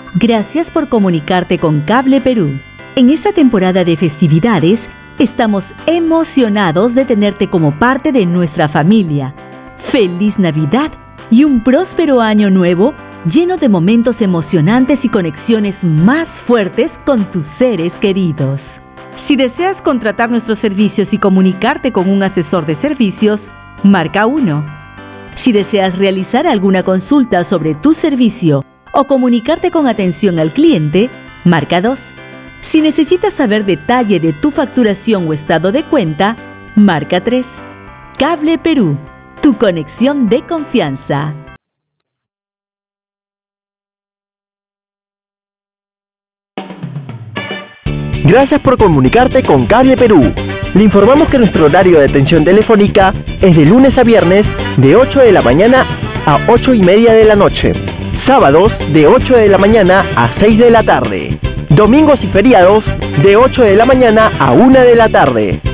Gracias por comunicarte con Cable Perú. En esta temporada de festividades, estamos emocionados de tenerte como parte de nuestra familia. ¡Feliz Navidad y un próspero año nuevo lleno de momentos emocionantes y conexiones más fuertes con tus seres queridos! Si deseas contratar nuestros servicios y comunicarte con un asesor de servicios, marca 1. Si deseas realizar alguna consulta sobre tu servicio o comunicarte con atención al cliente, marca 2. Si necesitas saber detalle de tu facturación o estado de cuenta, marca 3. Cable Perú, tu conexión de confianza. Gracias por comunicarte con Cable Perú. Le informamos que nuestro horario de atención telefónica es de lunes a viernes de 8 de la mañana a 8:30 de la noche. Sábados de 8 de la mañana a 6 de la tarde. Domingos y feriados de 8 de la mañana a 1 de la tarde.